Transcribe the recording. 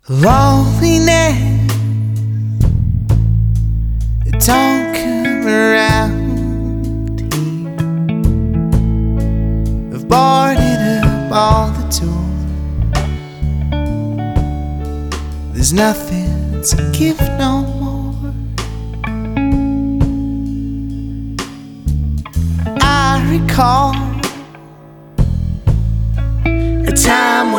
Loneliness, it don't come around here. I've boarded up all the doors. There's nothing to give no more. I recall a time when